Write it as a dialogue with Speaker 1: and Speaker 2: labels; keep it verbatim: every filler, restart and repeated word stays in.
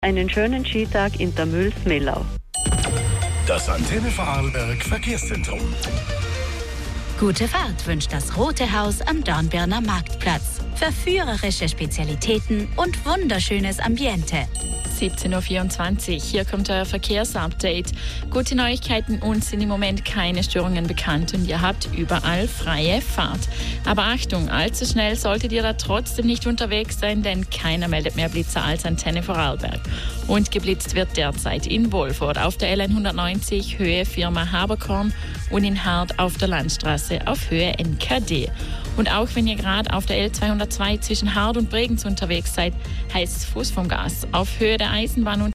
Speaker 1: Einen schönen Skitag in der Mülls-Millau.
Speaker 2: Das Antenne Vorarlberg Verkehrszentrum.
Speaker 3: Gute Fahrt wünscht das Rote Haus am Dornbirner Marktplatz. Verführerische Spezialitäten und wunderschönes Ambiente.
Speaker 4: siebzehn Uhr vierundzwanzig, hier kommt euer Verkehrsupdate. Gute Neuigkeiten, uns sind im Moment keine Störungen bekannt und ihr habt überall freie Fahrt. Aber Achtung, allzu schnell solltet ihr da trotzdem nicht unterwegs sein, denn keiner meldet mehr Blitzer als Antenne Vorarlberg. Und geblitzt wird derzeit in Wolfurt auf der L hundertneunzig Höhe Firma Haberkorn und in Hart auf der Landstraße auf Höhe N K D. Und auch wenn ihr gerade auf der L zweihundertzwei zwischen Hart und Bregenz unterwegs seid, heißt es Fuß vom Gas. Auf Höhe der Eisenbahn und